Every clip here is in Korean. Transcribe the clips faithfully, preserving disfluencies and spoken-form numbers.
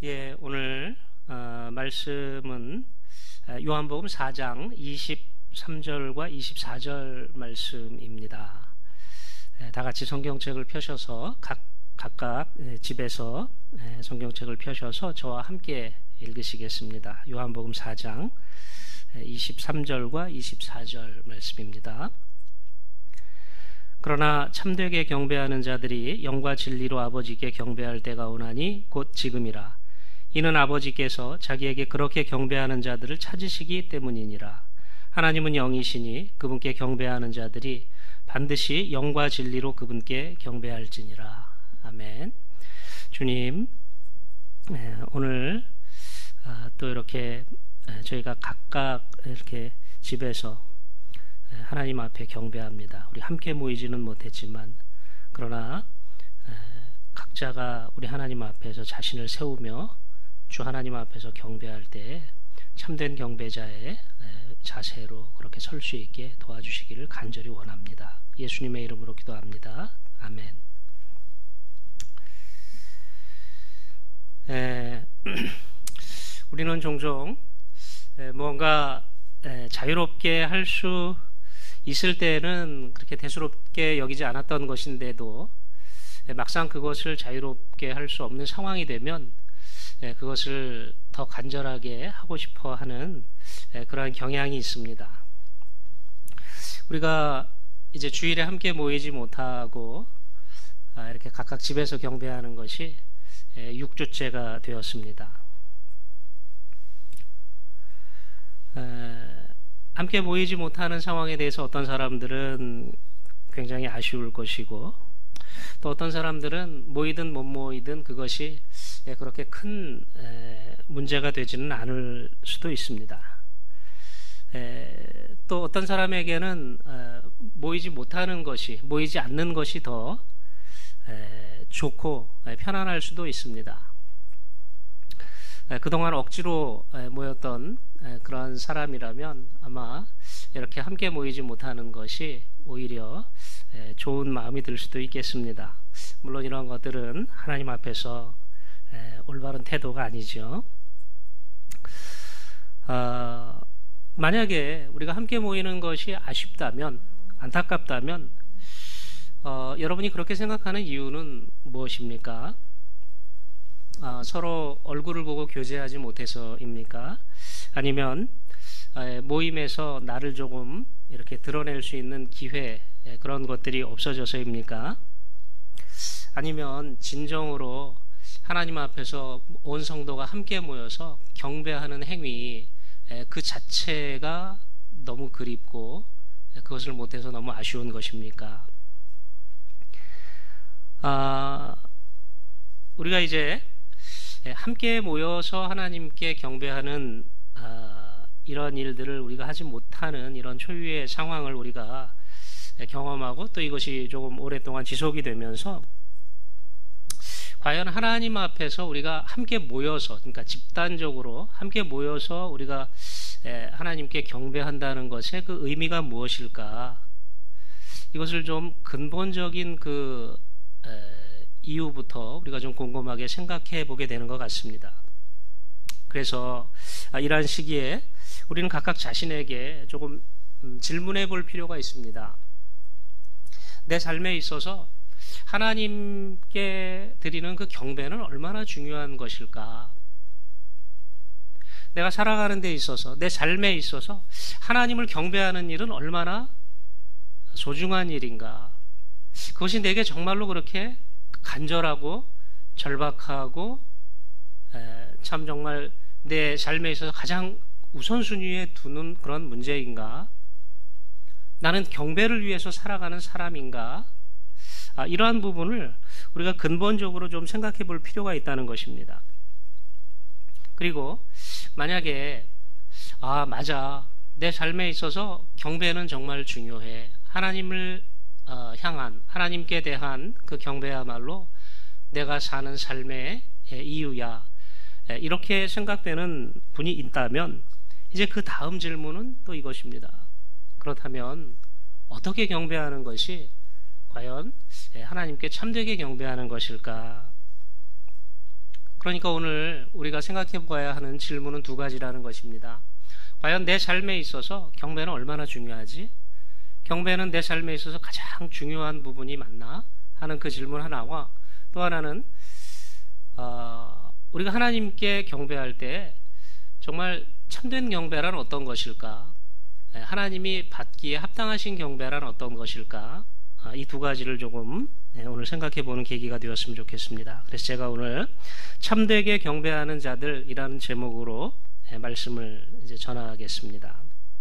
예, 오늘 어, 말씀은 요한복음 사 장 이십삼 절과 이십사 절 말씀입니다. 예, 다 같이 성경책을 펴셔서 각, 각각 집에서 성경책을 펴셔서 저와 함께 읽으시겠습니다. 요한복음 사 장 이십삼 절과 이십사 절 말씀입니다. 그러나 참되게 경배하는 자들이 영과 진리로 아버지께 경배할 때가 오나니 곧 지금이라. 이는 아버지께서 자기에게 그렇게 경배하는 자들을 찾으시기 때문이니라. 하나님은 영이시니 그분께 경배하는 자들이 반드시 영과 진리로 그분께 경배할지니라. 아멘. 주님, 오늘 또 이렇게 저희가 각각 이렇게 집에서 하나님 앞에 경배합니다. 우리 함께 모이지는 못했지만 그러나 각자가 우리 하나님 앞에서 자신을 세우며 주 하나님 앞에서 경배할 때 참된 경배자의 자세로 그렇게 설 수 있게 도와주시기를 간절히 원합니다. 예수님의 이름으로 기도합니다. 아멘. 에, 우리는 종종 뭔가 자유롭게 할 수 있을 때는 그렇게 대수롭게 여기지 않았던 것인데도 막상 그것을 자유롭게 할 수 없는 상황이 되면 그것을 더 간절하게 하고 싶어 하는 그러한 경향이 있습니다. 우리가 이제 주일에 함께 모이지 못하고 이렇게 각각 집에서 경배하는 것이 육 주째가 되었습니다. 함께 모이지 못하는 상황에 대해서 어떤 사람들은 굉장히 아쉬울 것이고 또 어떤 사람들은 모이든 못 모이든 그것이 그렇게 큰 문제가 되지는 않을 수도 있습니다. 또 어떤 사람에게는 모이지 못하는 것이, 모이지 않는 것이 더 좋고 편안할 수도 있습니다. 그동안 억지로 모였던 그런 사람이라면 아마 이렇게 함께 모이지 못하는 것이 오히려 좋은 마음이 들 수도 있겠습니다. 물론 이런 것들은 하나님 앞에서 올바른 태도가 아니죠. 어, 만약에 우리가 함께 모이는 것이 아쉽다면, 안타깝다면 어, 여러분이 그렇게 생각하는 이유는 무엇입니까? 어, 서로 얼굴을 보고 교제하지 못해서입니까? 아니면 모임에서 나를 조금 이렇게 드러낼 수 있는 기회, 그런 것들이 없어져서입니까? 아니면 진정으로 하나님 앞에서 온 성도가 함께 모여서 경배하는 행위 그 자체가 너무 그립고 그것을 못해서 너무 아쉬운 것입니까? 아, 우리가 이제 함께 모여서 하나님께 경배하는 아, 이런 일들을 우리가 하지 못하는 이런 초유의 상황을 우리가 경험하고 또 이것이 조금 오랫동안 지속이 되면서 과연 하나님 앞에서 우리가 함께 모여서, 그러니까 집단적으로 함께 모여서 우리가 하나님께 경배한다는 것의 그 의미가 무엇일까? 이것을 좀 근본적인 그 이유부터 우리가 좀 곰곰하게 생각해 보게 되는 것 같습니다. 그래서 이러한 시기에 우리는 각각 자신에게 조금 질문해 볼 필요가 있습니다. 내 삶에 있어서 하나님께 드리는 그 경배는 얼마나 중요한 것일까? 내가 살아가는 데 있어서, 내 삶에 있어서 하나님을 경배하는 일은 얼마나 소중한 일인가? 그것이 내게 정말로 그렇게 간절하고 절박하고 에, 참 정말 내 삶에 있어서 가장 우선순위에 두는 그런 문제인가? 나는 경배를 위해서 살아가는 사람인가? 아, 이러한 부분을 우리가 근본적으로 좀 생각해 볼 필요가 있다는 것입니다. 그리고 만약에 아 맞아, 내 삶에 있어서 경배는 정말 중요해, 하나님을 어, 향한, 하나님께 대한 그 경배야말로 내가 사는 삶의 이유야, 이렇게 생각되는 분이 있다면 이제 그 다음 질문은 또 이것입니다. 그렇다면 어떻게 경배하는 것이 과연 하나님께 참되게 경배하는 것일까? 그러니까 오늘 우리가 생각해 보아야 하는 질문은 두 가지라는 것입니다. 과연 내 삶에 있어서 경배는 얼마나 중요하지? 경배는 내 삶에 있어서 가장 중요한 부분이 맞나? 하는 그 질문 하나와, 또 하나는 어, 우리가 하나님께 경배할 때 정말 참된 경배란 어떤 것일까? 하나님이 받기에 합당하신 경배란 어떤 것일까? 이 두 가지를 조금 오늘 생각해 보는 계기가 되었으면 좋겠습니다. 그래서 제가 오늘 참되게 경배하는 자들이라는 제목으로 말씀을 이제 전하겠습니다.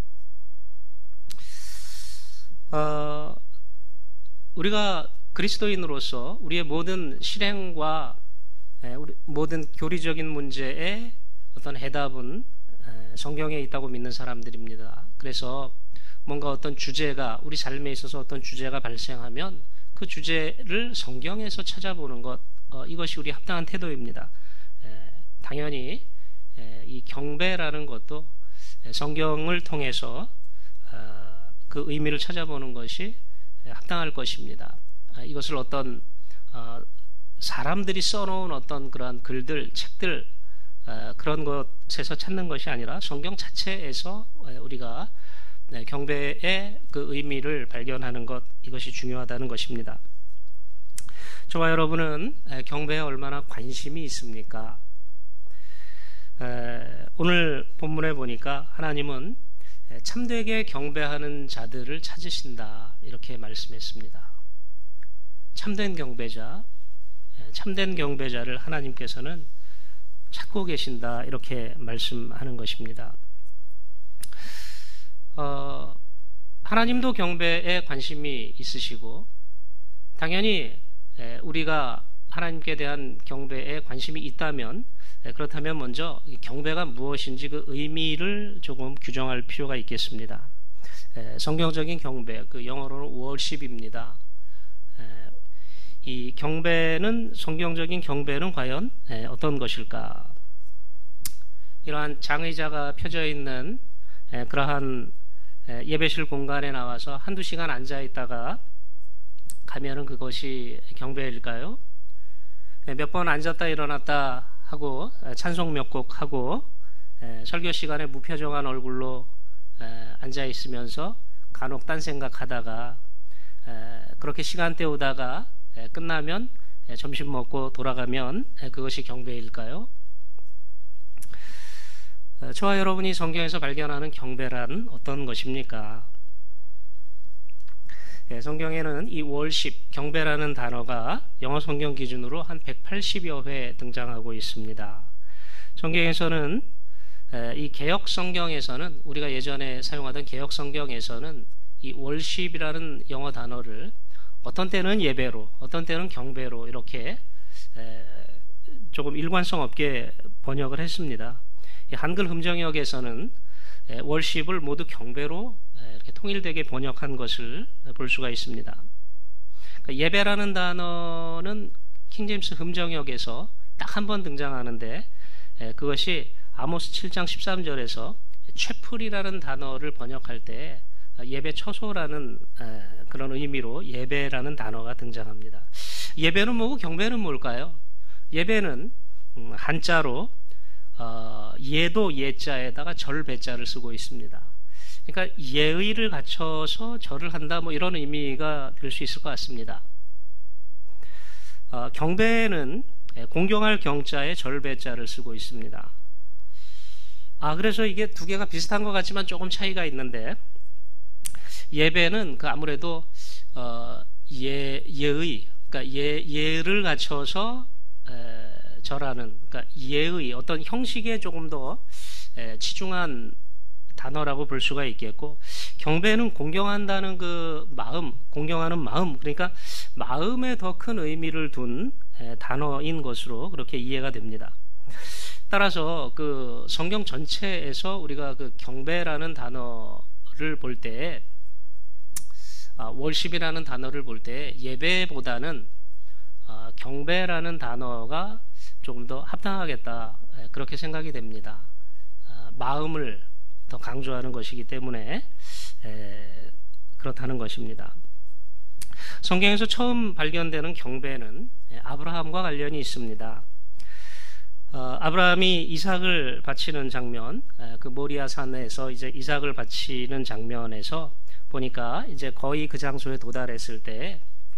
어, 우리가 그리스도인으로서 우리의 모든 실행과 우리 모든 교리적인 문제에 어떤 해답은 성경에 있다고 믿는 사람들입니다. 그래서 뭔가 어떤 주제가 우리 삶에 있어서 어떤 주제가 발생하면 그 주제를 성경에서 찾아보는 것, 어, 이것이 우리 합당한 태도입니다. 에, 당연히 에, 이 경배라는 것도 성경을 통해서 어, 그 의미를 찾아보는 것이 합당할 것입니다. 아, 이것을 어떤 어, 사람들이 써놓은 어떤 그러한 글들, 책들, 어, 그런 것에서 찾는 것이 아니라 성경 자체에서 우리가 경배의 그 의미를 발견하는 것, 이것이 중요하다는 것입니다. 저와 여러분은 경배에 얼마나 관심이 있습니까? 오늘 본문에 보니까 하나님은 참되게 경배하는 자들을 찾으신다, 이렇게 말씀했습니다. 참된 경배자, 참된 경배자를 하나님께서는 찾고 계신다, 이렇게 말씀하는 것입니다. 어, 하나님도 경배에 관심이 있으시고, 당연히 에, 우리가 하나님께 대한 경배에 관심이 있다면, 에, 그렇다면 먼저 경배가 무엇인지 그 의미를 조금 규정할 필요가 있겠습니다. 에, 성경적인 경배, 그 영어로는 월십입니다. 에, 이 경배는, 성경적인 경배는 과연 에, 어떤 것일까? 이러한 장의자가 펴져 있는 에, 그러한 예배실 공간에 나와서 한두 시간 앉아 있다가 가면은 그것이 경배일까요? 몇 번 앉았다 일어났다 하고 찬송 몇 곡 하고 설교 시간에 무표정한 얼굴로 앉아 있으면서 간혹 딴 생각하다가 그렇게 시간 때우다가 끝나면 점심 먹고 돌아가면 그것이 경배일까요? 저와 여러분이 성경에서 발견하는 경배란 어떤 것입니까? 예, 성경에는 이 월십, 경배라는 단어가 영어 성경 기준으로 한 백팔십여 회 등장하고 있습니다. 성경에서는, 에, 이 개역 성경에서는, 우리가 예전에 사용하던 개역 성경에서는 이 월십이라는 영어 단어를 어떤 때는 예배로, 어떤 때는 경배로 이렇게 에, 조금 일관성 없게 번역을 했습니다. 한글 흠정역에서는 월십을 모두 경배로 이렇게 통일되게 번역한 것을 볼 수가 있습니다. 그러니까 예배라는 단어는 킹제임스 흠정역에서 딱 한 번 등장하는데, 그것이 아모스 칠 장 십삼 절에서 채플이라는 단어를 번역할 때 예배 처소라는 그런 의미로 예배라는 단어가 등장합니다. 예배는 뭐고 경배는 뭘까요? 예배는 한자로 어, 예도 예자에다가 절 배자를 쓰고 있습니다. 그러니까 예의를 갖춰서 절을 한다, 뭐 이런 의미가 될 수 있을 것 같습니다. 어, 경배는 공경할 경자에 절 배자를 쓰고 있습니다. 아, 그래서 이게 두 개가 비슷한 것 같지만 조금 차이가 있는데, 예배는 그 아무래도 어, 예 예의, 그러니까 예 예를 갖춰서 에, 절하는, 그러니까 예의, 어떤 형식에 조금 더 치중한 단어라고 볼 수가 있겠고, 경배는 공경한다는 그 마음, 공경하는 마음, 그러니까 마음에 더 큰 의미를 둔 단어인 것으로 그렇게 이해가 됩니다. 따라서 그 성경 전체에서 우리가 그 경배라는 단어를 볼 때, 아, 월십이라는 단어를 볼 때 예배보다는 아, 경배라는 단어가 조금 더 합당하겠다, 그렇게 생각이 됩니다. 아, 마음을 더 강조하는 것이기 때문에 에, 그렇다는 것입니다. 성경에서 처음 발견되는 경배는 아브라함과 관련이 있습니다. 어, 아브라함이 이삭을 바치는 장면, 에, 그 모리아 산에서 이제 이삭을 바치는 장면에서 보니까 이제 거의 그 장소에 도달했을 때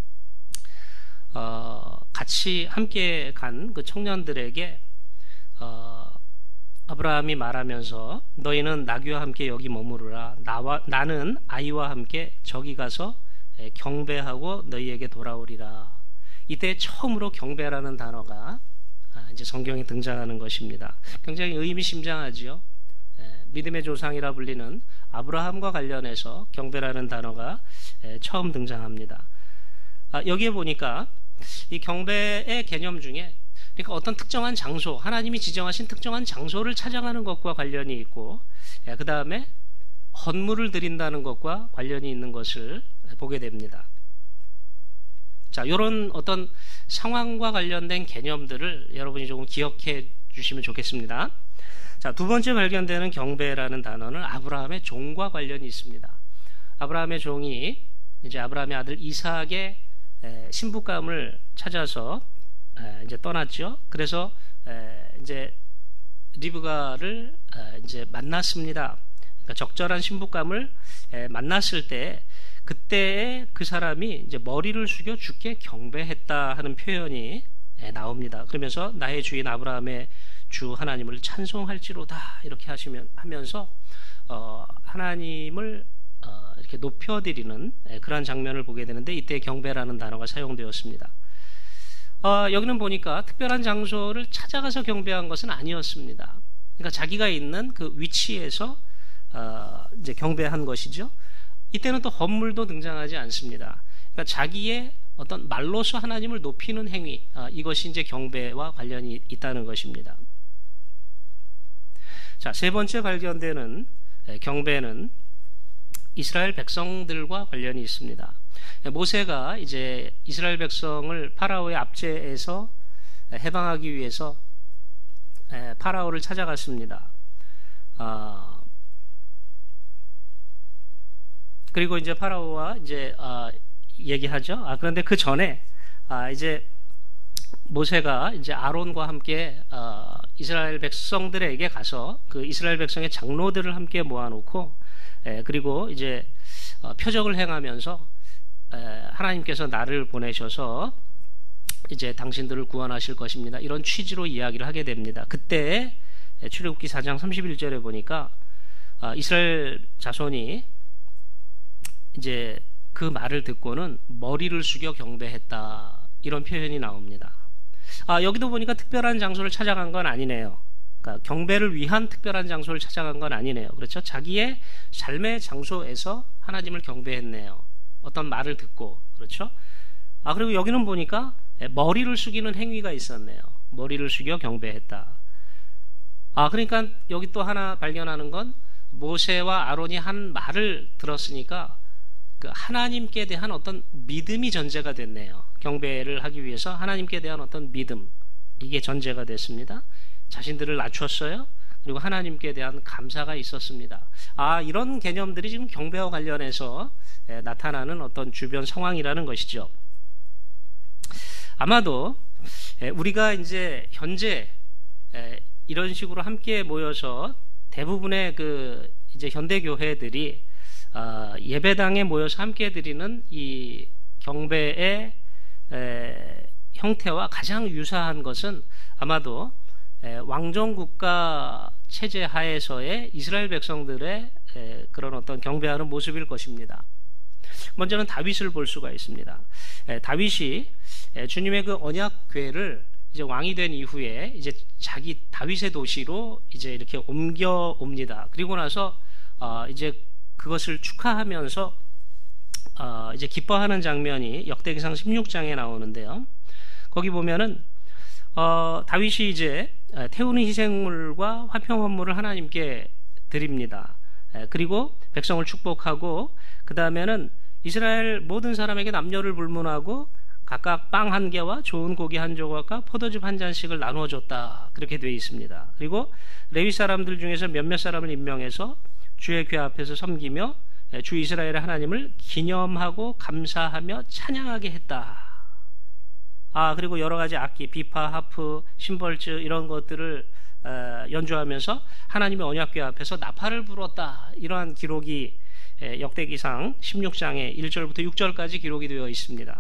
어, 같이 함께 간 그 청년들에게 어, 아브라함이 말하면서 너희는 나귀와 함께 여기 머무르라. 나와, 나는 아이와 함께 저기 가서 경배하고 너희에게 돌아오리라. 이때 처음으로 경배라는 단어가 이제 성경에 등장하는 것입니다. 굉장히 의미심장하지요. 믿음의 조상이라 불리는 아브라함과 관련해서 경배라는 단어가 처음 등장합니다. 여기에 보니까 이 경배의 개념 중에 그러니까 어떤 특정한 장소, 하나님이 지정하신 특정한 장소를 찾아가는 것과 관련이 있고, 그 다음에 헌물을 드린다는 것과 관련이 있는 것을 보게 됩니다. 자, 이런 어떤 상황과 관련된 개념들을 여러분이 조금 기억해 주시면 좋겠습니다. 자, 두 번째 발견되는 경배라는 단어는 아브라함의 종과 관련이 있습니다. 아브라함의 종이 이제 아브라함의 아들 이삭의 신부감을 찾아서 이제 떠났죠. 그래서 이제 리브가를 이제 만났습니다. 그러니까 적절한 신부감을 만났을 때 그때에 그 사람이 이제 머리를 숙여 주께 경배했다 하는 표현이 나옵니다. 그러면서 나의 주인 아브라함의 주 하나님을 찬송할지로다 이렇게 하시면 하면서 어, 하나님을 어, 이렇게 높여드리는 그러한 장면을 보게 되는데 이때 경배라는 단어가 사용되었습니다. 어, 여기는 보니까 특별한 장소를 찾아가서 경배한 것은 아니었습니다. 그러니까 자기가 있는 그 위치에서 어, 이제 경배한 것이죠. 이때는 또 헌물도 등장하지 않습니다. 그러니까 자기의 어떤 말로서 하나님을 높이는 행위, 어, 이것이 이제 경배와 관련이 있다는 것입니다. 자, 세 번째 발견되는 경배는 이스라엘 백성들과 관련이 있습니다. 모세가 이제 이스라엘 백성을 파라오의 압제에서 해방하기 위해서 파라오를 찾아갔습니다. 아, 그리고 이제 파라오와 이제 아, 얘기하죠. 아, 그런데 그 전에 아, 이제 모세가 이제 아론과 함께 어, 이스라엘 백성들에게 가서 그 이스라엘 백성의 장로들을 함께 모아놓고 에, 그리고 이제 어, 표적을 행하면서 에, 하나님께서 나를 보내셔서 이제 당신들을 구원하실 것입니다. 이런 취지로 이야기를 하게 됩니다. 그때 출애굽기 사 장 삼십일 절에 보니까 어, 이스라엘 자손이 이제 그 말을 듣고는 머리를 숙여 경배했다. 이런 표현이 나옵니다. 아, 여기도 보니까 특별한 장소를 찾아간 건 아니네요. 그러니까 경배를 위한 특별한 장소를 찾아간 건 아니네요. 그렇죠? 자기의 삶의 장소에서 하나님을 경배했네요. 어떤 말을 듣고. 그렇죠? 아, 그리고 여기는 보니까 머리를 숙이는 행위가 있었네요. 머리를 숙여 경배했다. 아, 그러니까 여기 또 하나 발견하는 건 모세와 아론이 한 말을 들었으니까 그 하나님께 대한 어떤 믿음이 전제가 됐네요. 경배를 하기 위해서 하나님께 대한 어떤 믿음, 이게 전제가 됐습니다. 자신들을 낮췄어요. 그리고 하나님께 대한 감사가 있었습니다. 아, 이런 개념들이 지금 경배와 관련해서 에, 나타나는 어떤 주변 상황이라는 것이죠. 아마도 에, 우리가 이제 현재 에, 이런 식으로 함께 모여서 대부분의 그 이제 현대 교회들이 어, 예배당에 모여서 함께 드리는 이 경배의 에, 형태와 가장 유사한 것은 아마도 에, 왕정국가 체제 하에서의 이스라엘 백성들의 에, 그런 어떤 경배하는 모습일 것입니다. 먼저는 다윗을 볼 수가 있습니다. 에, 다윗이 에, 주님의 그 언약궤를 이제 왕이 된 이후에 이제 자기 다윗의 도시로 이제 이렇게 옮겨 옵니다. 그리고 나서 어, 이제 그것을 축하하면서 어, 이제 기뻐하는 장면이 역대기상 십육 장에 나오는데요. 거기 보면은 어, 다윗이 이제 태우는 희생물과 화평 헌물을 하나님께 드립니다. 에, 그리고 백성을 축복하고 그 다음에는 이스라엘 모든 사람에게 남녀를 불문하고 각각 빵 한 개와 좋은 고기 한 조각과 포도즙 한 잔씩을 나누어줬다. 그렇게 되어 있습니다. 그리고 레위 사람들 중에서 몇몇 사람을 임명해서 주의 궤 앞에서 섬기며 주 이스라엘의 하나님을 기념하고 감사하며 찬양하게 했다. 아, 그리고 여러 가지 악기, 비파, 하프, 심벌즈 이런 것들을 어, 연주하면서 하나님의 언약궤 앞에서 나팔을 불었다. 이러한 기록이 에, 역대기상 십육 장에 일 절부터 육 절까지 기록이 되어 있습니다.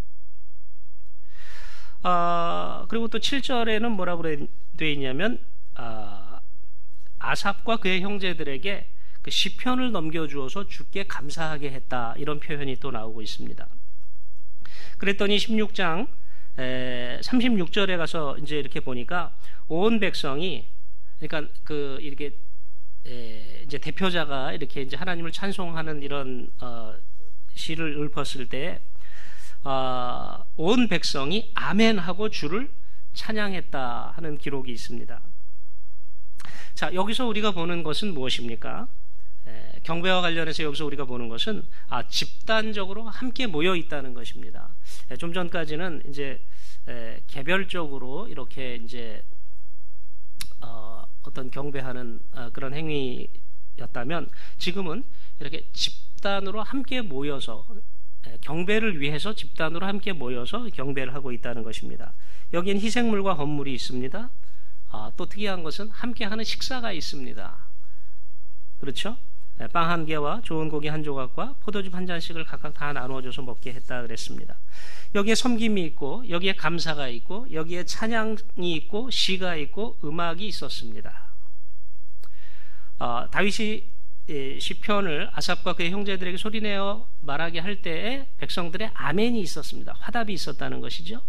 아, 그리고 또 칠 절에는 뭐라고 되어 있냐면 아, 아삽과 그의 형제들에게 그 시편을 넘겨주어서 주께 감사하게 했다. 이런 표현이 또 나오고 있습니다. 그랬더니 십육 장 에, 삼십육 절에 가서 이제 이렇게 보니까 온 백성이, 그러니까 그 이렇게 에, 이제 대표자가 이렇게 이제 하나님을 찬송하는 이런 어, 시를 읊었을 때 어, 온 백성이 아멘하고 주를 찬양했다 하는 기록이 있습니다. 자, 여기서 우리가 보는 것은 무엇입니까? 에, 경배와 관련해서 여기서 우리가 보는 것은 아, 집단적으로 함께 모여 있다는 것입니다. 에, 좀 전까지는 이제 에, 개별적으로 이렇게 이제 어, 어떤 경배하는 어, 그런 행위였다면 지금은 이렇게 집단으로 함께 모여서 에, 경배를 위해서 집단으로 함께 모여서 경배를 하고 있다는 것입니다. 여기엔 희생물과 헌물이 있습니다. 아, 또 특이한 것은 함께하는 식사가 있습니다. 그렇죠? 빵 한 개와 좋은 고기 한 조각과 포도즙 한 잔씩을 각각 다 나누어줘서 먹게 했다 그랬습니다. 여기에 섬김이 있고 여기에 감사가 있고 여기에 찬양이 있고 시가 있고 음악이 있었습니다. 어, 다윗이 시편을 아삽과 그의 형제들에게 소리내어 말하게 할 때에 백성들의 아멘이 있었습니다. 화답이 있었다는 것이죠.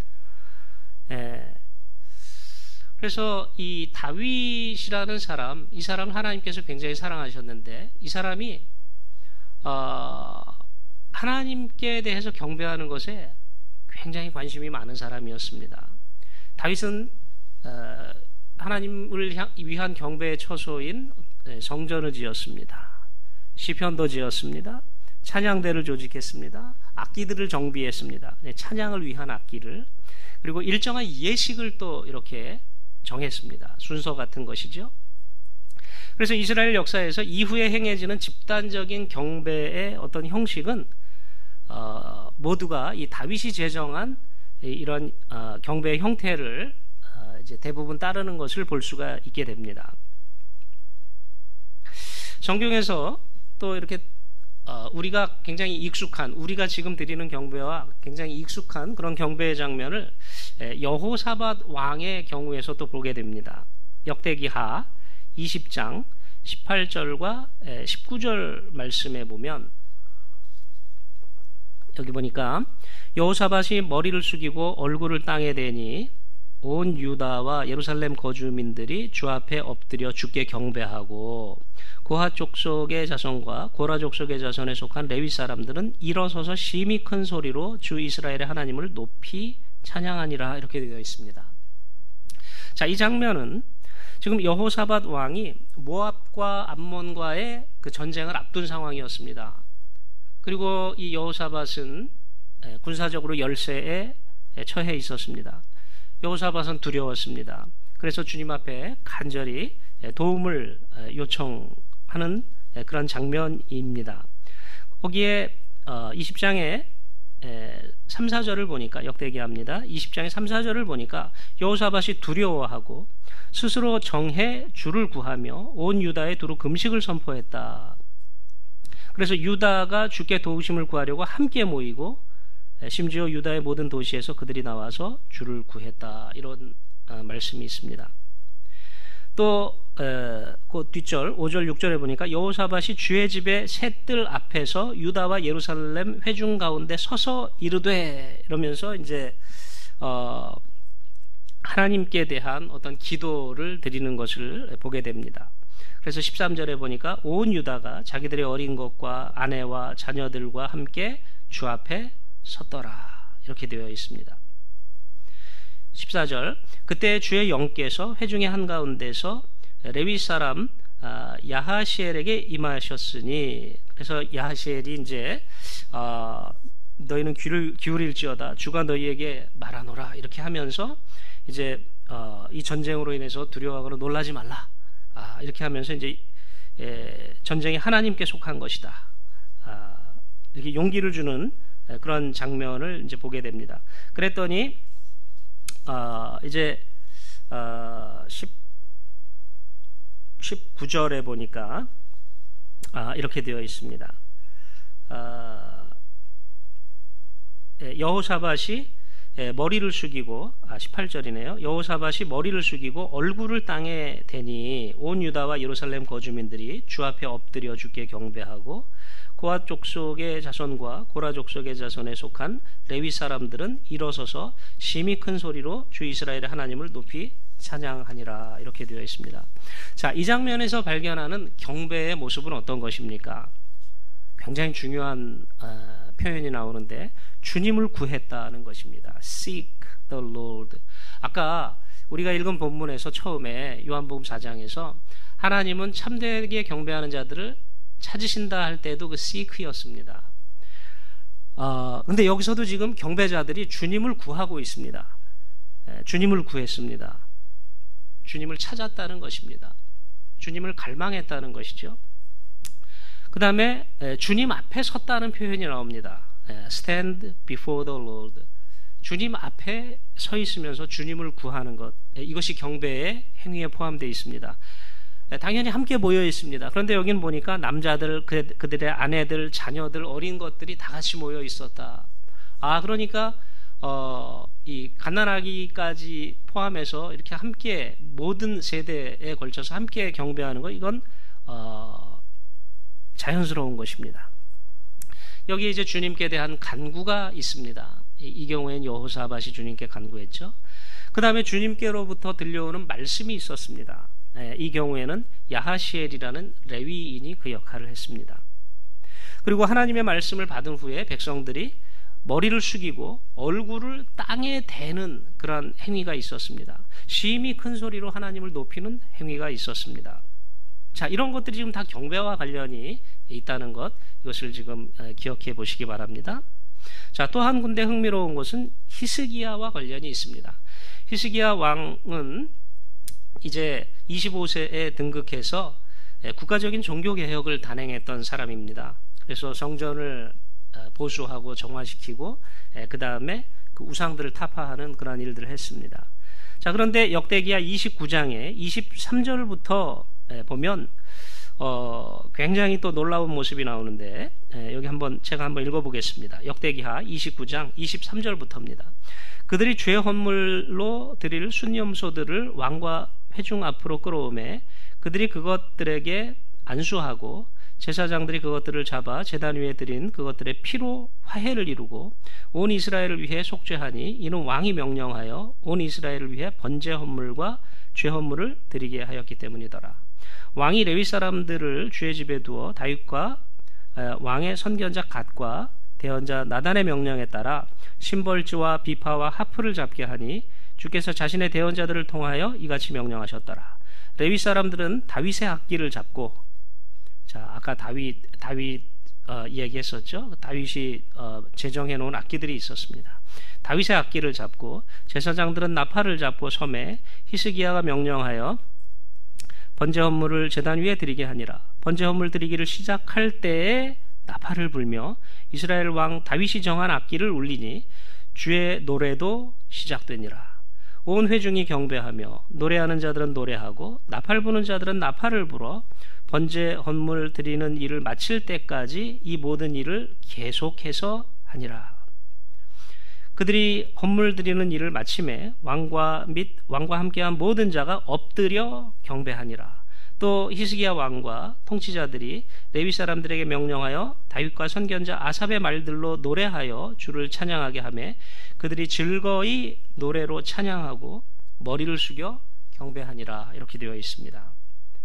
에, 그래서 이 다윗이라는 사람, 이 사람 하나님께서 굉장히 사랑하셨는데 이 사람이 어, 하나님께 대해서 경배하는 것에 굉장히 관심이 많은 사람이었습니다. 다윗은 어, 하나님을 향, 위한 경배의 처소인 성전을 지었습니다. 시편도 지었습니다. 찬양대를 조직했습니다. 악기들을 정비했습니다. 찬양을 위한 악기를, 그리고 일정한 예식을 또 이렇게 정했습니다. 순서 같은 것이죠. 그래서 이스라엘 역사에서 이후에 행해지는 집단적인 경배의 어떤 형식은 어, 모두가 이 다윗이 제정한 이런 어, 경배의 형태를 어, 이제 대부분 따르는 것을 볼 수가 있게 됩니다. 성경에서 또 이렇게 어, 우리가 굉장히 익숙한, 우리가 지금 드리는 경배와 굉장히 익숙한 그런 경배의 장면을 여호사밧 왕의 경우에서 또 보게 됩니다. 역대기하 이십 장 십팔 절과 십구 절 말씀에 보면 여기 보니까 여호사밧이 머리를 숙이고 얼굴을 땅에 대니 온 유다와 예루살렘 거주민들이 주 앞에 엎드려 주께 경배하고 고핫 족속의 자손과 고라 족속의 자손에 속한 레위 사람들은 일어서서 심히 큰 소리로 주 이스라엘의 하나님을 높이 찬양하니라, 이렇게 되어 있습니다. 자, 이 장면은 지금 여호사밧 왕이 모압과 암몬과의 그 전쟁을 앞둔 상황이었습니다. 그리고 이 여호사밧은 군사적으로 열세에 처해 있었습니다. 여호사밧은 두려웠습니다. 그래서 주님 앞에 간절히 도움을 요청하는 그런 장면입니다. 거기에 이십 장에 삼, 사 절을 보니까, 역대기합니다. 이십 장의 삼, 사 절을 보니까 여호사밧이 두려워하고 스스로 정해 주를 구하며 온 유다에 두루 금식을 선포했다. 그래서 유다가 주께 도우심을 구하려고 함께 모이고 심지어 유다의 모든 도시에서 그들이 나와서 주를 구했다. 이런 말씀이 있습니다. 또 그 뒷절 오 절 육 절에 보니까 여호사밧이 주의 집의 셋들 앞에서 유다와 예루살렘 회중 가운데 서서 이르되, 이러면서 이제 어 하나님께 대한 어떤 기도를 드리는 것을 보게 됩니다. 그래서 십삼 절에 보니까 온 유다가 자기들의 어린 것과 아내와 자녀들과 함께 주 앞에 섰더라, 이렇게 되어 있습니다. 십사 절 그때 주의 영께서 회중의 한가운데서 레위 사람 야하시엘에게 임하셨으니, 그래서 야하시엘이 이제 어, 너희는 귀를 기울일지어다, 주가 너희에게 말하노라, 이렇게 하면서 이제 어, 이 전쟁으로 인해서 두려워하거나 놀라지 말라, 아, 이렇게 하면서 이제 에, 전쟁이 하나님께 속한 것이다, 아, 이렇게 용기를 주는 그런 장면을 이제 보게 됩니다. 그랬더니 어, 이제 어, 십구 절에 보니까 아, 이렇게 되어 있습니다. 어, 여호사밧이 머리를 숙이고, 아, 십팔 절이네요. 여호사밧이 머리를 숙이고 얼굴을 땅에 대니 온 유다와 예루살렘 거주민들이 주 앞에 엎드려 주께 경배하고, 고핫 족속의 자손과 고라 족속의 자손에 속한 레위 사람들은 일어서서 심히 큰 소리로 주 이스라엘의 하나님을 높이 찬양하니라. 이렇게 되어 있습니다. 자, 이 장면에서 발견하는 경배의 모습은 어떤 것입니까? 굉장히 중요한 어, 표현이 나오는데, 주님을 구했다는 것입니다. Seek the Lord. 아까 우리가 읽은 본문에서 처음에 요한복음 사 장에서 하나님은 참되게 경배하는 자들을 찾으신다 할 때도 그 seek였습니다. 어, 근데 여기서도 지금 경배자들이 주님을 구하고 있습니다. 예, 주님을 구했습니다. 주님을 찾았다는 것입니다. 주님을 갈망했다는 것이죠. 그 다음에 주님 앞에 섰다는 표현이 나옵니다. Stand before the Lord. 주님 앞에 서 있으면서 주님을 구하는 것, 이것이 경배의 행위에 포함되어 있습니다. 당연히 함께 모여 있습니다. 그런데 여기는 보니까 남자들, 그들의 아내들, 자녀들, 어린 것들이 다 같이 모여 있었다. 아, 그러니까 어, 이 갓난아기까지 포함해서 이렇게 함께 모든 세대에 걸쳐서 함께 경배하는 것, 이건 어, 자연스러운 것입니다. 여기에 이제 주님께 대한 간구가 있습니다. 이, 이 경우에는 여호사밧이 주님께 간구했죠. 그 다음에 주님께로부터 들려오는 말씀이 있었습니다. 예, 이 경우에는 야하시엘이라는 레위인이 그 역할을 했습니다. 그리고 하나님의 말씀을 받은 후에 백성들이 머리를 숙이고 얼굴을 땅에 대는 그런 행위가 있었습니다. 심히 큰 소리로 하나님을 높이는 행위가 있었습니다. 자, 이런 것들이 지금 다 경배와 관련이 있다는 것, 이것을 지금 기억해 보시기 바랍니다. 자, 또 한 군데 흥미로운 것은 히스기야와 관련이 있습니다. 히스기야 왕은 이제 이십오 세에 등극해서 국가적인 종교개혁을 단행했던 사람입니다. 그래서 성전을 보수하고 정화시키고, 그 다음에 그 우상들을 타파하는 그런 일들을 했습니다. 자, 그런데 역대기야 이십구 장에 이십삼 절부터 보면 어, 굉장히 또 놀라운 모습이 나오는데, 에, 여기 한번 제가 한번 읽어보겠습니다. 역대기하 이십구 장 이십삼 절부터입니다. 그들이 죄 헌물로 드릴 순염소들을 왕과 회중 앞으로 끌어오매 그들이 그것들에게 안수하고 제사장들이 그것들을 잡아 제단 위에 드린 그것들의 피로 화해를 이루고 온 이스라엘을 위해 속죄하니 이는 왕이 명령하여 온 이스라엘을 위해 번제 헌물과 죄 헌물을 드리게 하였기 때문이더라. 왕이 레위 사람들을 주의 집에 두어 다윗과 왕의 선견자 갓과 대언자 나단의 명령에 따라 심벌지와 비파와 하프를 잡게 하니 주께서 자신의 대언자들을 통하여 이같이 명령하셨더라. 레위 사람들은 다윗의 악기를 잡고, 자, 아까 다윗 다윗 어, 이야기했었죠. 다윗이 어, 제정해 놓은 악기들이 있었습니다. 다윗의 악기를 잡고 제사장들은 나팔을 잡고 섬에 히스기야가 명령하여 번제 헌물을 제단 위에 드리게 하니라. 번제 헌물 드리기를 시작할 때에 나팔을 불며 이스라엘 왕 다윗이 정한 악기를 울리니 주의 노래도 시작되니라. 온 회중이 경배하며 노래하는 자들은 노래하고 나팔 부는 자들은 나팔을 불어 번제 헌물 드리는 일을 마칠 때까지 이 모든 일을 계속해서 하니라. 그들이 헌물 드리는 일을 마침에 왕과 및 왕과 함께한 모든 자가 엎드려 경배하니라. 또 히스기야 왕과 통치자들이 레위 사람들에게 명령하여 다윗과 선견자 아삽의 말들로 노래하여 주를 찬양하게 하매 그들이 즐거이 노래로 찬양하고 머리를 숙여 경배하니라. 이렇게 되어 있습니다.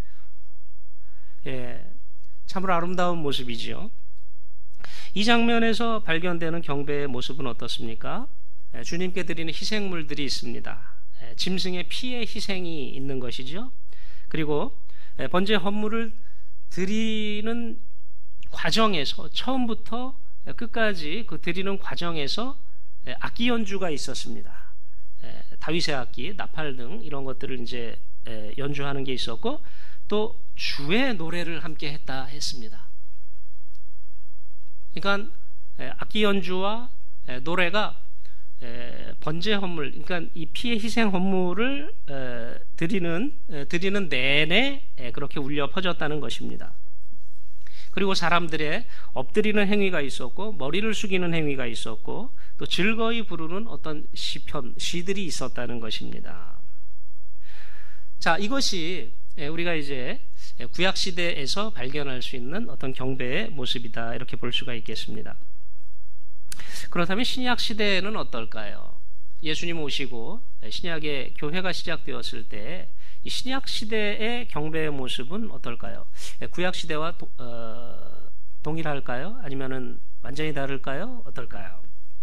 예, 참으로 아름다운 모습이지요. 이 장면에서 발견되는 경배의 모습은 어떻습니까? 예, 주님께 드리는 희생물들이 있습니다. 예, 짐승의 피의 희생이 있는 것이죠. 그리고 예, 번제 헌물을 드리는 과정에서 처음부터 끝까지 그 드리는 과정에서 예, 악기 연주가 있었습니다. 예, 다윗의 악기, 나팔 등 이런 것들을 이제 예, 연주하는 게 있었고, 또 주의 노래를 함께 했다 했습니다. 그러니까 악기 연주와 노래가 번제 헌물, 그러니까 이 피의 희생 헌물을 드리는 드리는 내내 그렇게 울려 퍼졌다는 것입니다. 그리고 사람들의 엎드리는 행위가 있었고 머리를 숙이는 행위가 있었고 또 즐거이 부르는 어떤 시편, 시들이 있었다는 것입니다. 자, 이것이 우리가 이제 구약 시대에서 발견할 수 있는 어떤 경배의 모습이다, 이렇게 볼 수가 있겠습니다. 그렇다면 신약 시대에는 어떨까요? 예수님 오시고 신약의 교회가 시작되었을 때 이 신약 시대의 경배의 모습은 어떨까요? 구약 시대와 도, 어, 동일할까요? 아니면은 완전히 다를까요? 어떨까요?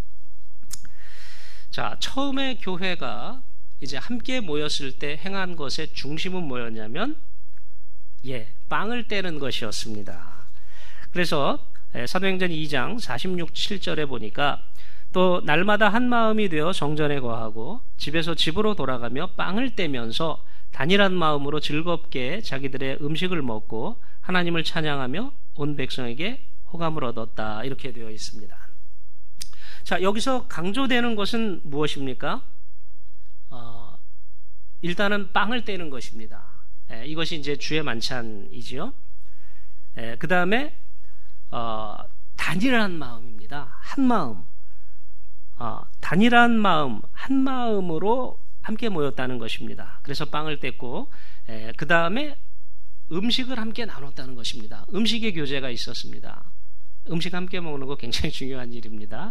자, 처음에 교회가 이제 함께 모였을 때 행한 것의 중심은 뭐였냐면, 예, 빵을 떼는 것이었습니다. 그래서 사도행전 이 장 사십육, 칠 절에 보니까 또 날마다 한 마음이 되어 성전에 거하고 집에서 집으로 돌아가며 빵을 떼면서 단일한 마음으로 즐겁게 자기들의 음식을 먹고 하나님을 찬양하며 온 백성에게 호감을 얻었다, 이렇게 되어 있습니다. 자, 여기서 강조되는 것은 무엇입니까? 어, 일단은 빵을 떼는 것입니다. 에, 이것이 이제 주의 만찬이지요. 그 다음에 어, 단일한 마음입니다. 한 마음, 어, 단일한 마음, 한 마음으로 함께 모였다는 것입니다. 그래서 빵을 뗐고, 그 다음에 음식을 함께 나눴다는 것입니다. 음식의 교제가 있었습니다. 음식 함께 먹는 거 굉장히 중요한 일입니다.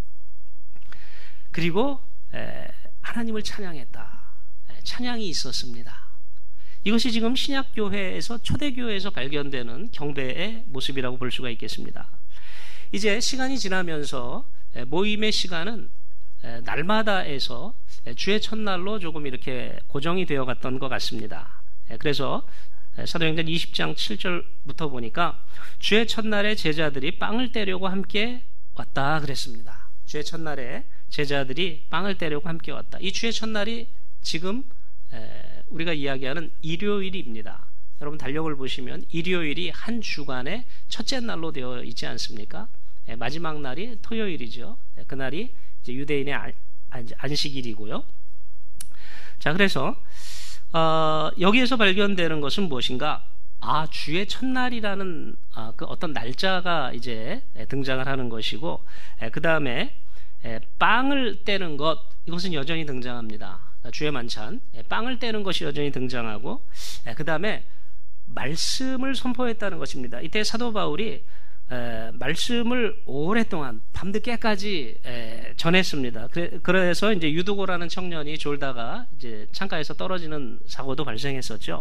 그리고 에, 하나님을 찬양했다. 에, 찬양이 있었습니다. 이것이 지금 신약교회에서, 초대교회에서 발견되는 경배의 모습이라고 볼 수가 있겠습니다. 이제 시간이 지나면서 모임의 시간은 날마다에서 주의 첫날로 조금 이렇게 고정이 되어 갔던 것 같습니다. 그래서 사도행전 이십 장 칠 절부터 보니까 주의 첫날에 제자들이 빵을 떼려고 함께 왔다 그랬습니다. 주의 첫날에 제자들이 빵을 떼려고 함께 왔다. 이 주의 첫날이 지금 우리가 이야기하는 일요일입니다. 여러분 달력을 보시면 일요일이 한 주간의 첫째 날로 되어 있지 않습니까? 마지막 날이 토요일이죠. 그날이 이제 유대인의 안식일이고요. 자, 그래서 어, 여기에서 발견되는 것은 무엇인가? 아, 주의 첫날이라는 아, 그 어떤 날짜가 이제 등장을 하는 것이고, 그 다음에 빵을 떼는 것, 이것은 여전히 등장합니다. 주의 만찬, 빵을 떼는 것이 여전히 등장하고, 그 다음에 말씀을 선포했다는 것입니다. 이때 사도 바울이 에, 말씀을 오랫동안 밤늦게까지 에, 전했습니다. 그래, 그래서 이제 유두고라는 청년이 졸다가 이제 창가에서 떨어지는 사고도 발생했었죠.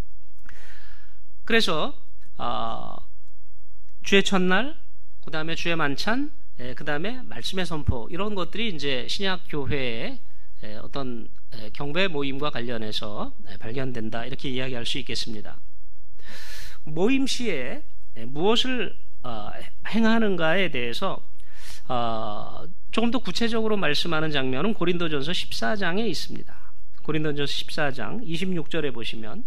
그래서 어, 주의 첫날, 그 다음에 주의 만찬, 그 다음에 말씀의 선포, 이런 것들이 이제 신약 교회의 에, 어떤 에, 경배 모임과 관련해서 에, 발견된다, 이렇게 이야기할 수 있겠습니다. 모임 시에 에, 무엇을 어, 행하는가에 대해서 어, 조금 더 구체적으로 말씀하는 장면은 고린도전서 십사 장에 있습니다. 고린도전서 십사 장 이십육 절에 보시면,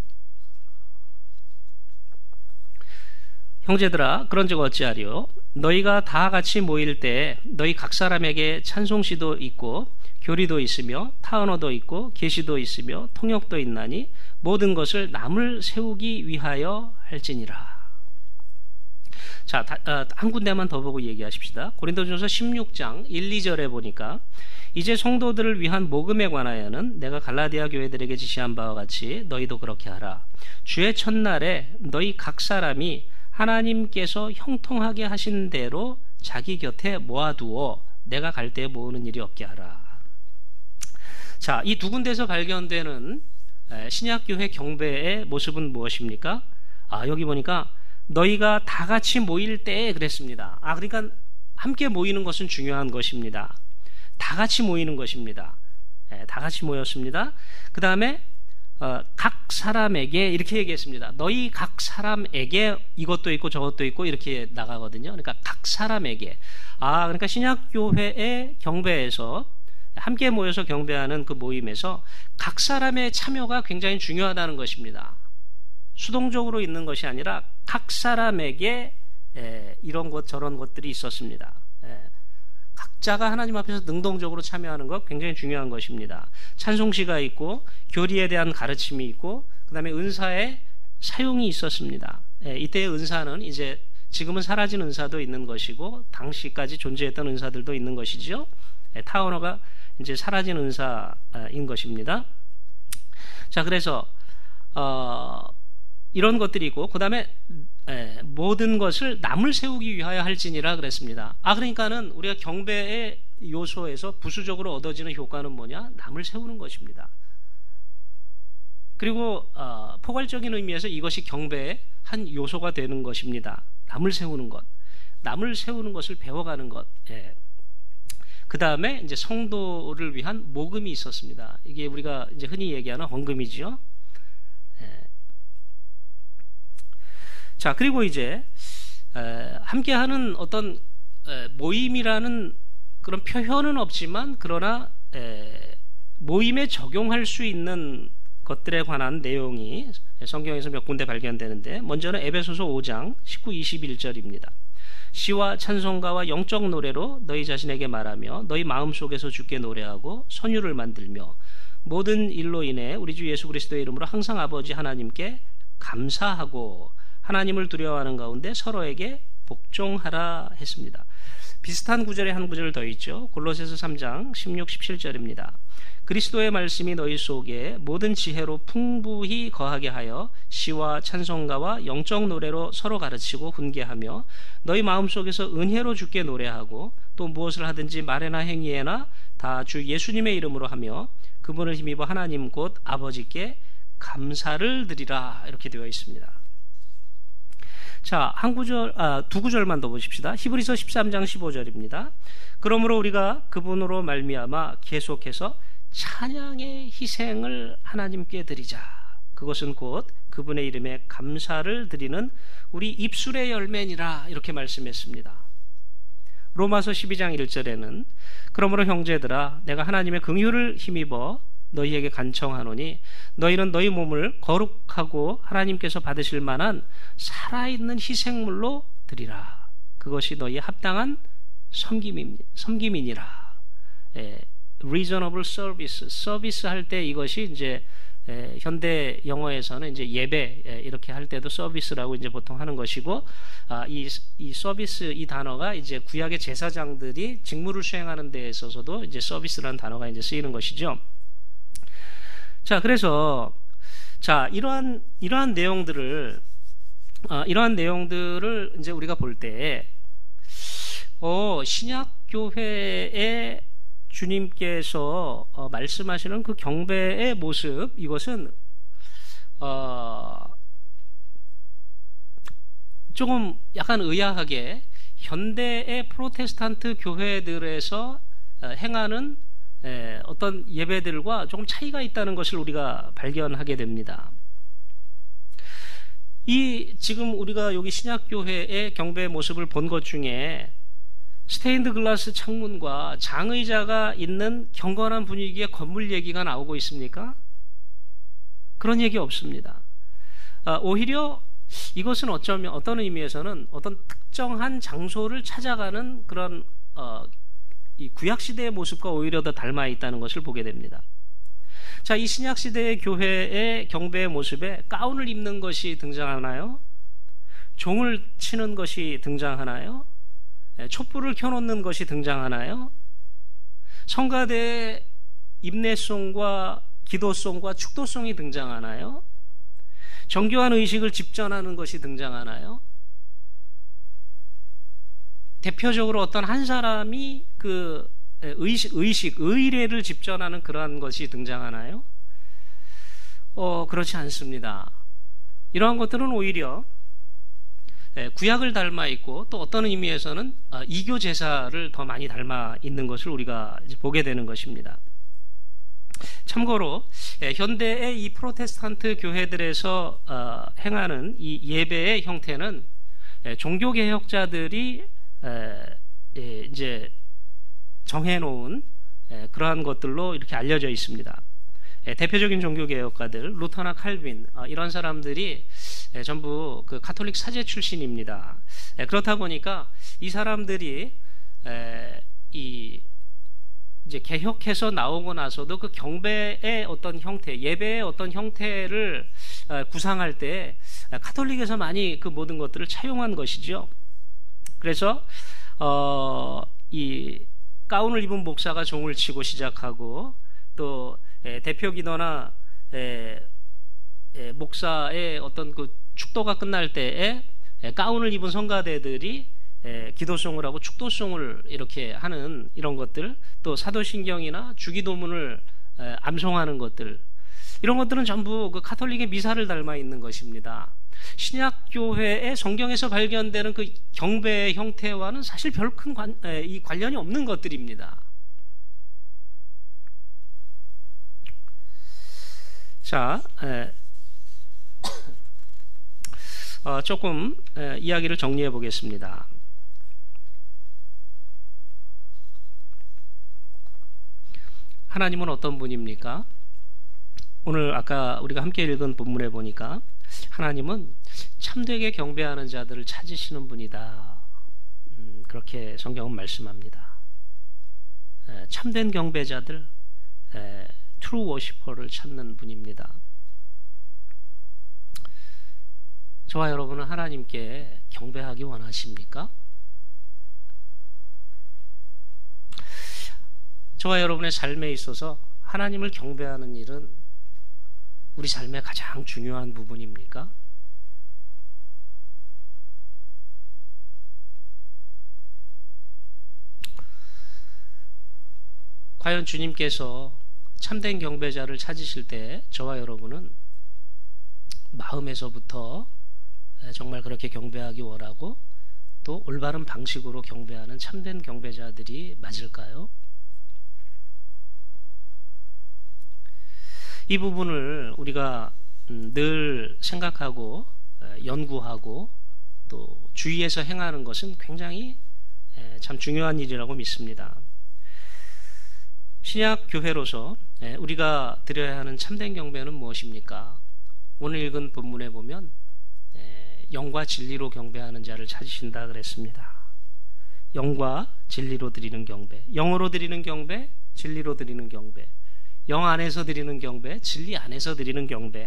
형제들아 그런즉 어찌하리요? 너희가 다 같이 모일 때 너희 각 사람에게 찬송시도 있고 교리도 있으며 타언어도 있고 계시도 있으며 통역도 있나니 모든 것을 남을 세우기 위하여 할지니라. 자, 다, 어, 한 군데만 더 보고 얘기하십시다. 고린도전서 십육 장 일, 이 절에 보니까 이제 성도들을 위한 모금에 관하여는 내가 갈라디아 교회들에게 지시한 바와 같이 너희도 그렇게 하라. 주의 첫날에 너희 각 사람이 하나님께서 형통하게 하신 대로 자기 곁에 모아두어 내가 갈 때에 모으는 일이 없게 하라. 자, 이 두 군데서 발견되는 신약교회 경배의 모습은 무엇입니까? 아, 여기 보니까 너희가 다 같이 모일 때 그랬습니다. 아, 그러니까 함께 모이는 것은 중요한 것입니다. 다 같이 모이는 것입니다. 예, 다 같이 모였습니다. 그 다음에 어, 각 사람에게 이렇게 얘기했습니다. 너희 각 사람에게 이것도 있고 저것도 있고 이렇게 나가거든요. 그러니까 각 사람에게. 아, 그러니까 신약교회의 경배에서 함께 모여서 경배하는 그 모임에서 각 사람의 참여가 굉장히 중요하다는 것입니다. 수동적으로 있는 것이 아니라 각 사람에게 에, 이런 것 저런 것들이 있었습니다. 각자가 하나님 앞에서 능동적으로 참여하는 것 굉장히 중요한 것입니다. 찬송시가 있고 교리에 대한 가르침이 있고 그 다음에 은사의 사용이 있었습니다. 이때의 은사는 이제 지금은 사라진 은사도 있는 것이고 당시까지 존재했던 은사들도 있는 것이죠. 타원어가 이제 사라진 은사인 것입니다. 자, 그래서 어, 이런 것들이고 그 다음에 모든 것을 남을 세우기 위하여 할지니라 그랬습니다. 아, 그러니까는 우리가 경배의 요소에서 부수적으로 얻어지는 효과는 뭐냐? 남을 세우는 것입니다. 그리고 어, 포괄적인 의미에서 이것이 경배의 한 요소가 되는 것입니다. 남을 세우는 것, 남을 세우는 것을 배워가는 것. 예. 그 다음에 이제 성도를 위한 모금이 있었습니다. 이게 우리가 이제 흔히 얘기하는 헌금이지요. 예. 자, 그리고 이제 에, 함께하는 어떤 에, 모임이라는 그런 표현은 없지만 그러나 에, 모임에 적용할 수 있는 것들에 관한 내용이 성경에서 몇 군데 발견되는데 먼저는 에베소서 오 장 십구, 이십일 절입니다. 시와 찬송가와 영적 노래로 너희 자신에게 말하며 너희 마음속에서 주께 노래하고 선율을 만들며 모든 일로 인해 우리 주 예수 그리스도의 이름으로 항상 아버지 하나님께 감사하고 하나님을 두려워하는 가운데 서로에게 복종하라 했습니다. 비슷한 구절에 한 구절 더 있죠. 골로새서 삼 장 십육, 십칠 절입니다. 그리스도의 말씀이 너희 속에 모든 지혜로 풍부히 거하게 하여 시와 찬송가와 영적 노래로 서로 가르치고 훈계하며 너희 마음속에서 은혜로 주께 노래하고 또 무엇을 하든지 말에나 행위에나 다 주 예수님의 이름으로 하며 그분을 힘입어 하나님 곧 아버지께 감사를 드리라 이렇게 되어 있습니다. 자, 한 구절, 아, 두 구절만 더 보십시다. 히브리서 십삼 장 십오 절입니다. 그러므로 우리가 그분으로 말미암아 계속해서 찬양의 희생을 하나님께 드리자. 그것은 곧 그분의 이름에 감사를 드리는 우리 입술의 열매니라 이렇게 말씀했습니다. 로마서 십이 장 일 절에는 그러므로 형제들아 내가 하나님의 긍휼을 힘입어 너희에게 간청하노니 너희는 너희 몸을 거룩하고 하나님께서 받으실 만한 살아있는 희생물로 드리라. 그것이 너희의 합당한 섬김이니라. 예, reasonable service, 서비스 할 때 이것이 이제 에, 현대 영어에서는 이제 예배 에, 이렇게 할 때도 서비스라고 이제 보통 하는 것이고, 아, 이, 이 서비스 이 단어가 이제 구약의 제사장들이 직무를 수행하는 데 있어서도 이제 서비스라는 단어가 이제 쓰이는 것이죠. 자, 그래서 자 이러한 이러한 내용들을 아, 이러한 내용들을 이제 우리가 볼 때, 어, 신약 교회의 주님께서 어, 말씀하시는 그 경배의 모습, 이것은 어, 조금 약간 의아하게 현대의 프로테스탄트 교회들에서 어, 행하는 에, 어떤 예배들과 조금 차이가 있다는 것을 우리가 발견하게 됩니다. 이 지금 우리가 여기 신약교회의 경배의 모습을 본 것 중에 스테인드 글라스 창문과 장의자가 있는 경건한 분위기의 건물 얘기가 나오고 있습니까? 그런 얘기 없습니다. 아, 오히려 이것은 어쩌면 어떤 의미에서는 어떤 특정한 장소를 찾아가는 그런 어, 이 구약시대의 모습과 오히려 더 닮아 있다는 것을 보게 됩니다. 자, 이 신약시대의 교회의 경배의 모습에 가운을 입는 것이 등장하나요? 종을 치는 것이 등장하나요? 촛불을 켜놓는 것이 등장하나요? 성가대에 임내송과 기도송과 축도송이 등장하나요? 정교한 의식을 집전하는 것이 등장하나요? 대표적으로 어떤 한 사람이 그 의식, 의식, 의례를 집전하는 그러한 것이 등장하나요? 어, 그렇지 않습니다. 이러한 것들은 오히려 구약을 닮아 있고 또 어떤 의미에서는 이교 제사를 더 많이 닮아 있는 것을 우리가 이제 보게 되는 것입니다. 참고로 현대의 이 프로테스탄트 교회들에서 행하는 이 예배의 형태는 종교개혁자들이 이제 정해놓은 그러한 것들로 이렇게 알려져 있습니다. 대표적인 종교개혁가들 루터나 칼빈 이런 사람들이 전부 그 가톨릭 사제 출신입니다. 그렇다 보니까 이 사람들이 에, 이 이제 개혁해서 나오고 나서도 그 경배의 어떤 형태, 예배의 어떤 형태를 구상할 때 카톨릭에서 많이 그 모든 것들을 차용한 것이죠. 그래서 어, 이 가운을 입은 목사가 종을 치고 시작하고 또 에, 대표 기도나 에, 에, 목사의 어떤 그 축도가 끝날 때에 에, 가운을 입은 성가대들이 에, 기도송을 하고 축도송을 이렇게 하는 이런 것들, 또 사도신경이나 주기도문을 에, 암송하는 것들, 이런 것들은 전부 그 카톨릭의 미사를 닮아 있는 것입니다. 신약교회의 성경에서 발견되는 그 경배의 형태와는 사실 별 큰 관, 에, 이 관련이 없는 것들입니다. 자, 에, 어, 조금 에, 이야기를 정리해 보겠습니다. 하나님은 어떤 분입니까? 오늘 아까 우리가 함께 읽은 본문에 보니까 하나님은 참되게 경배하는 자들을 찾으시는 분이다. 음, 그렇게 성경은 말씀합니다. 에, 참된 경배자들, 에, 트루 워시퍼를 찾는 분입니다. 저와 여러분은 하나님께 경배하기 원하십니까? 저와 여러분의 삶에 있어서 하나님을 경배하는 일은 우리 삶의 가장 중요한 부분입니까? 과연 주님께서 참된 경배자를 찾으실 때 저와 여러분은 마음에서부터 정말 그렇게 경배하기 원하고 또 올바른 방식으로 경배하는 참된 경배자들이 맞을까요? 이 부분을 우리가 늘 생각하고 연구하고 또 주위에서 행하는 것은 굉장히 참 중요한 일이라고 믿습니다. 신약 교회로서 우리가 드려야 하는 참된 경배는 무엇입니까? 오늘 읽은 본문에 보면 영과 진리로 경배하는 자를 찾으신다 그랬습니다. 영과 진리로 드리는 경배, 영으로 드리는 경배, 진리로 드리는 경배, 영 안에서 드리는 경배, 진리 안에서 드리는 경배.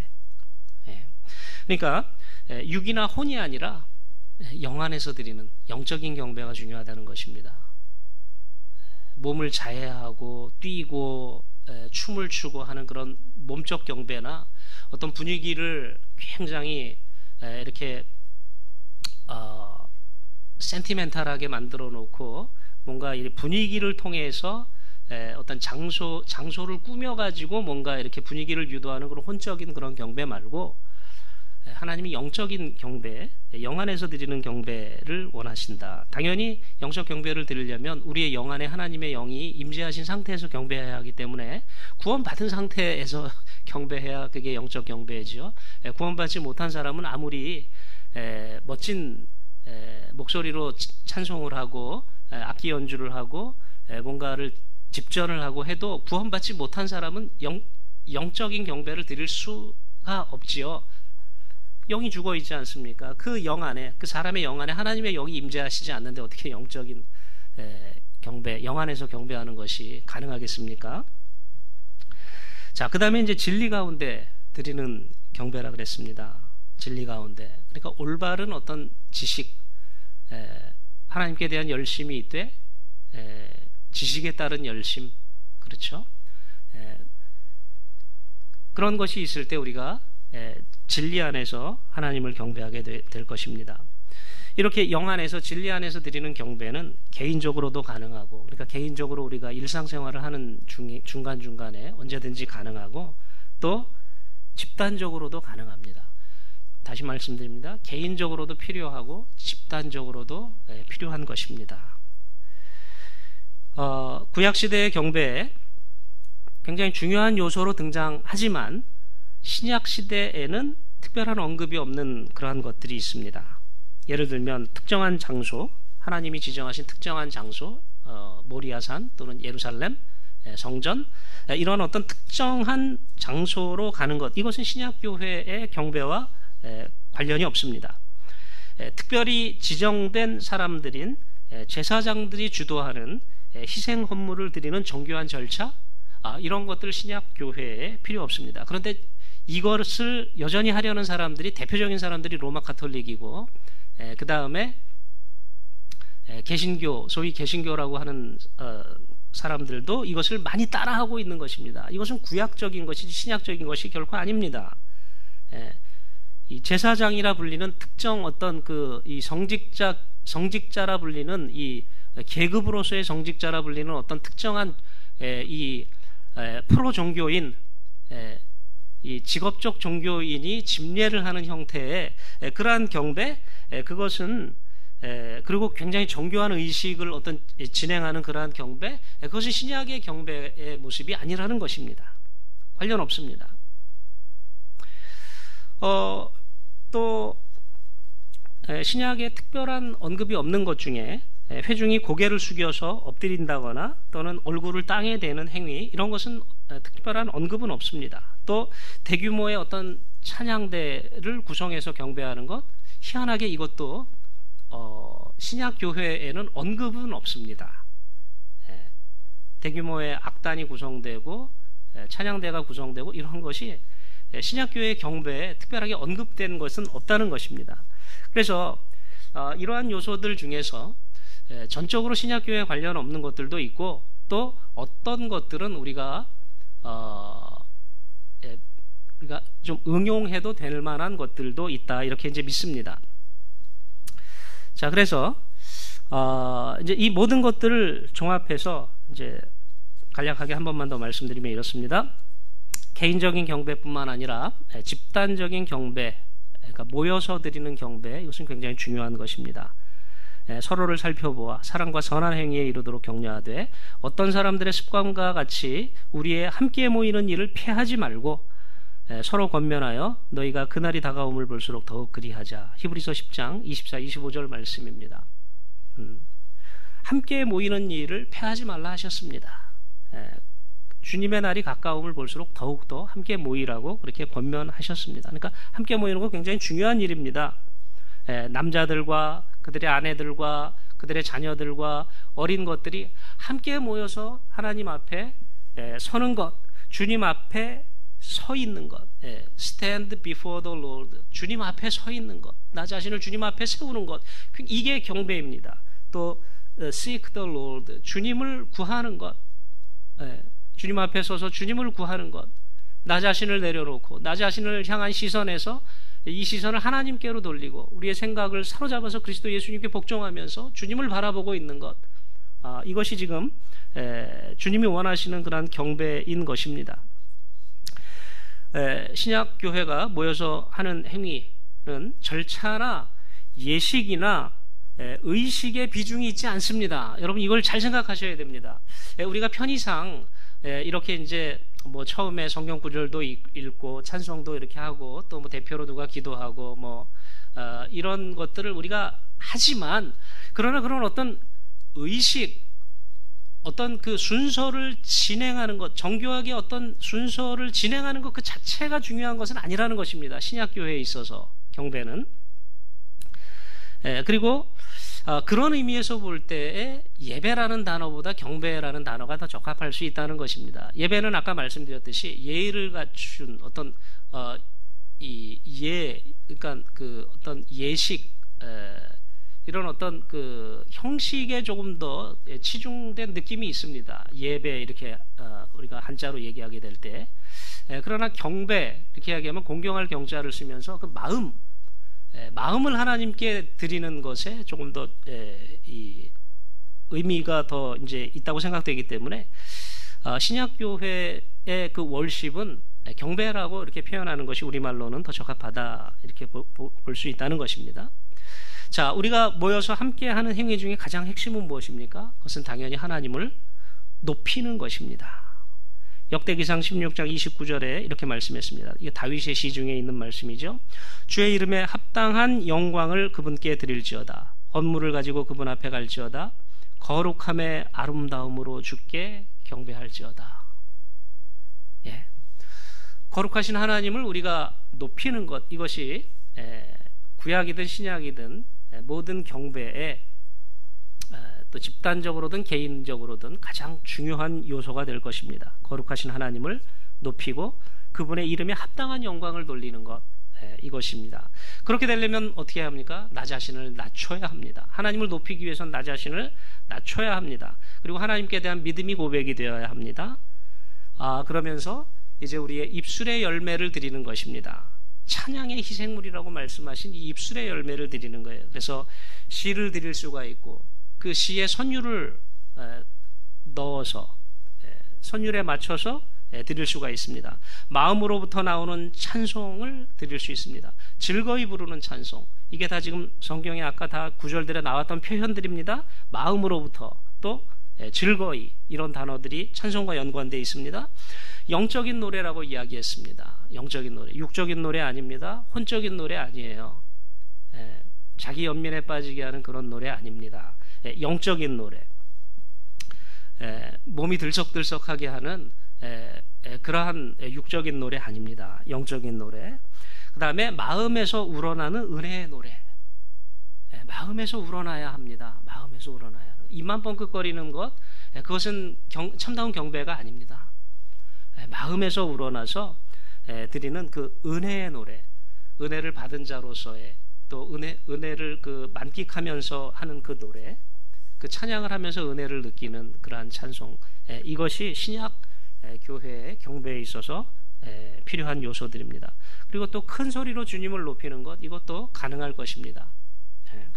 그러니까 육이나 혼이 아니라 영 안에서 드리는 영적인 경배가 중요하다는 것입니다. 몸을 자해하고 뛰고 춤을 추고 하는 그런 몸적 경배나 어떤 분위기를 굉장히 이렇게 어, 센티멘탈하게 만들어 놓고 뭔가 이 분위기를 통해서 에, 어떤 장소, 장소를 꾸며가지고 뭔가 이렇게 분위기를 유도하는 그런 혼적인 그런 경배 말고 에, 하나님이 영적인 경배, 영 안에서 드리는 경배를 원하신다. 당연히 영적 경배를 드리려면 우리의 영 안에 하나님의 영이 임재하신 상태에서 경배해야 하기 때문에 구원받은 상태에서 경배해야 그게 영적 경배죠. 에, 구원받지 못한 사람은 아무리 에, 멋진 에, 목소리로 찬송을 하고 에, 악기 연주를 하고 에, 뭔가를 집전을 하고 해도 구원받지 못한 사람은 영, 영적인 경배를 드릴 수가 없지요. 영이 죽어 있지 않습니까? 그 영 안에, 그 사람의 영 안에 하나님의 영이 임재하시지 않는데 어떻게 영적인 에, 경배, 영 안에서 경배하는 것이 가능하겠습니까? 자, 그 다음에 이제 진리 가운데 드리는 경배라 그랬습니다. 진리 가운데. 그러니까 올바른 어떤 지식, 에, 하나님께 대한 열심이 있되 에, 지식에 따른 열심, 그렇죠? 에, 그런 것이 있을 때 우리가 에, 진리 안에서 하나님을 경배하게 되, 될 것입니다. 이렇게 영 안에서 진리 안에서 드리는 경배는 개인적으로도 가능하고, 그러니까 개인적으로 우리가 일상생활을 하는 중, 중간중간에 언제든지 가능하고 또 집단적으로도 가능합니다. 다시 말씀드립니다. 개인적으로도 필요하고 집단적으로도 에, 필요한 것입니다. 어, 구약시대의 경배에 굉장히 중요한 요소로 등장하지만 신약시대에는 특별한 언급이 없는 그러한 것들이 있습니다. 예를 들면 특정한 장소, 하나님이 지정하신 특정한 장소, 어, 모리아산 또는 예루살렘, 에, 성전, 에, 이런 어떤 특정한 장소로 가는 것, 이것은 신약교회의 경배와 에, 관련이 없습니다. 에, 특별히 지정된 사람들인 제사장들이 주도하는 희생 헌물을 드리는 정교한 절차, 아, 이런 것들 신약 교회에 필요 없습니다. 그런데 이것을 여전히 하려는 사람들이, 대표적인 사람들이 로마 가톨릭이고, 그 다음에 개신교, 소위 개신교라고 하는 어, 사람들도 이것을 많이 따라하고 있는 것입니다. 이것은 구약적인 것이지 신약적인 것이 결코 아닙니다. 에, 이 제사장이라 불리는 특정 어떤 그 이 성직자 성직자라 불리는 이 계급으로서의 성직자라 불리는 어떤 특정한 에, 이 에, 프로 종교인, 에, 이 직업적 종교인이 집례를 하는 형태의 에, 그러한 경배, 에, 그것은 에, 그리고 굉장히 정교한 의식을 어떤 진행하는 그러한 경배, 에, 그것이 신약의 경배의 모습이 아니라는 것입니다. 관련 없습니다. 어, 또 에, 신약에 특별한 언급이 없는 것 중에 에, 회중이 고개를 숙여서 엎드린다거나 또는 얼굴을 땅에 대는 행위, 이런 것은 에, 특별한 언급은 없습니다. 또 대규모의 어떤 찬양대를 구성해서 경배하는 것, 희한하게 이것도 어, 신약 교회에는 언급은 없습니다. 에, 대규모의 악단이 구성되고 에, 찬양대가 구성되고 이런 것이 에, 신약 교회의 경배에 특별하게 언급된 것은 없다는 것입니다. 그래서 어, 이러한 요소들 중에서 에, 전적으로 신약 교회에 관련 없는 것들도 있고, 또 어떤 것들은 우리가 어, 에, 우리가 좀 응용해도 될 만한 것들도 있다, 이렇게 이제 믿습니다. 자, 그래서 어, 이제 이 모든 것들을 종합해서 이제 간략하게 한 번만 더 말씀드리면 이렇습니다. 개인적인 경배뿐만 아니라 집단적인 경배, 그러니까 모여서 드리는 경배, 이것은 굉장히 중요한 것입니다. 서로를 살펴보아 사랑과 선한 행위에 이르도록 격려하되 어떤 사람들의 습관과 같이 우리의 함께 모이는 일을 피하지 말고 서로 권면하여 너희가 그날이 다가옴을 볼수록 더욱 그리하자. 히브리서 십 장 이십사, 이십오 절 말씀입니다. 음, 함께 모이는 일을 피하지 말라 하셨습니다. 에, 주님의 날이 가까움을 볼수록 더욱더 함께 모이라고 그렇게 권면하셨습니다. 그러니까 함께 모이는 거 굉장히 중요한 일입니다. 에, 남자들과 그들의 아내들과 그들의 자녀들과 어린 것들이 함께 모여서 하나님 앞에 에, 서는 것, 주님 앞에 서 있는 것, 예, stand before the Lord, 주님 앞에 서 있는 것, 나 자신을 주님 앞에 세우는 것, 이게 경배입니다. 또 seek the Lord, 주님을 구하는 것, 예, 주님 앞에 서서 주님을 구하는 것, 나 자신을 내려놓고 나 자신을 향한 시선에서 이 시선을 하나님께로 돌리고 우리의 생각을 사로잡아서 그리스도 예수님께 복종하면서 주님을 바라보고 있는 것, 아, 이것이 지금 에, 주님이 원하시는 그런 경배인 것입니다. 에, 신약 교회가 모여서 하는 행위는 절차나 예식이나 에, 의식의 비중이 있지 않습니다. 여러분 이걸 잘 생각하셔야 됩니다. 에, 우리가 편의상 에, 이렇게 이제 뭐 처음에 성경 구절도 읽고 찬송도 이렇게 하고 또 뭐 대표로 누가 기도하고 뭐 어, 이런 것들을 우리가 하지만, 그러나 그런 어떤 의식, 어떤 그 순서를 진행하는 것, 정교하게 어떤 순서를 진행하는 것 그 자체가 중요한 것은 아니라는 것입니다. 신약 교회에 있어서 경배는. 에, 그리고 어, 그런 의미에서 볼 때에 예배라는 단어보다 경배라는 단어가 더 적합할 수 있다는 것입니다. 예배는 아까 말씀드렸듯이 예의를 갖춘 어떤 어, 이 예, 그러니까 그 어떤 예식, 에, 이런 어떤 그 형식에 조금 더 치중된 느낌이 있습니다. 예배 이렇게 어, 우리가 한자로 얘기하게 될 때. 에, 그러나 경배 이렇게 이야기하면 공경할 경자를 쓰면서 그 마음, 에, 마음을 하나님께 드리는 것에 조금 더 에, 이 의미가 더 이제 있다고 생각되기 때문에 어, 신약 교회의 그 월십은 경배라고 이렇게 표현하는 것이 우리말로는 더 적합하다, 이렇게 볼 수 있다는 것입니다. 자, 우리가 모여서 함께 하는 행위 중에 가장 핵심은 무엇입니까? 그것은 당연히 하나님을 높이는 것입니다. 역대기상 십육 장 이십구 절에 이렇게 말씀했습니다. 이게 다윗의 시 중에 있는 말씀이죠. 주의 이름에 합당한 영광을 그분께 드릴지어다. 헌물을 가지고 그분 앞에 갈지어다. 거룩함의 아름다움으로 주께 경배할지어다. 예. 거룩하신 하나님을 우리가 높이는 것, 이것이 에, 구약이든 신약이든 에, 모든 경배의 에, 또 집단적으로든 개인적으로든 가장 중요한 요소가 될 것입니다. 거룩하신 하나님을 높이고 그분의 이름에 합당한 영광을 돌리는 것, 예, 이것입니다. 그렇게 되려면 어떻게 해야 합니까? 나 자신을 낮춰야 합니다. 하나님을 높이기 위해서는 나 자신을 낮춰야 합니다. 그리고 하나님께 대한 믿음이 고백이 되어야 합니다. 아, 그러면서 이제 우리의 입술의 열매를 드리는 것입니다. 찬양의 희생물이라고 말씀하신 이 입술의 열매를 드리는 거예요. 그래서 시를 드릴 수가 있고 그 시에 선율을 넣어서 선율에 맞춰서 드릴 수가 있습니다. 마음으로부터 나오는 찬송을 드릴 수 있습니다. 즐거이 부르는 찬송, 이게 다 지금 성경에 아까 다 구절들에 나왔던 표현들입니다. 마음으로부터 또 즐거이, 이런 단어들이 찬송과 연관되어 있습니다. 영적인 노래라고 이야기했습니다. 영적인 노래, 육적인 노래 아닙니다. 혼적인 노래 아니에요. 에, 자기 연민에 빠지게 하는 그런 노래 아닙니다. 에, 영적인 노래, 에, 몸이 들썩들썩하게 하는 에, 에, 그러한 육적인 노래 아닙니다. 영적인 노래. 그 다음에 마음에서 우러나는 은혜의 노래. 에, 마음에서 우러나야 합니다. 마음에서 우러나야 하는, 입만 뻥끗거리는 것, 에, 그것은 경, 참다운 경배가 아닙니다. 에, 마음에서 우러나서 에, 드리는 그 은혜의 노래, 은혜를 받은 자로서의 또 은혜, 은혜를 그 만끽하면서 하는 그 노래, 그 찬양을 하면서 은혜를 느끼는 그러한 찬송, 에, 이것이 신약 에, 교회의 경배에 있어서 에, 필요한 요소들입니다. 그리고 또 큰 소리로 주님을 높이는 것, 이것도 가능할 것입니다. 에.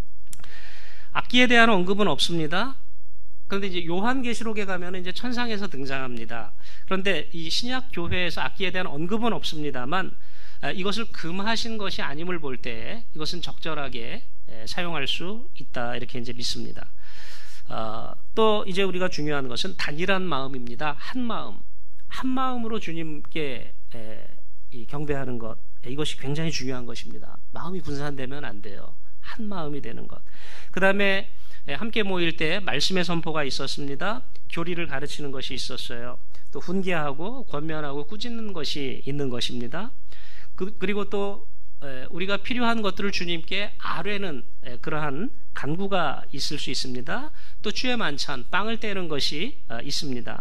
악기에 대한 언급은 없습니다. 그런데 이제 요한계시록에 가면 이제 천상에서 등장합니다. 그런데 이 신약 교회에서 악기에 대한 언급은 없습니다만 이것을 금하신 것이 아님을 볼 때 이것은 적절하게 사용할 수 있다, 이렇게 이제 믿습니다. 어, 또 이제 우리가 중요한 것은 단일한 마음입니다. 한 마음, 한 마음으로 주님께 에, 이 경배하는 것, 이것이 굉장히 중요한 것입니다. 마음이 분산되면 안 돼요. 한 마음이 되는 것. 그 다음에 함께 모일 때 말씀의 선포가 있었습니다. 교리를 가르치는 것이 있었어요. 또 훈계하고 권면하고 꾸짖는 것이 있는 것입니다. 그, 그리고 또 우리가 필요한 것들을 주님께 아뢰는 그러한 간구가 있을 수 있습니다. 또 주의 만찬, 빵을 떼는 것이 있습니다.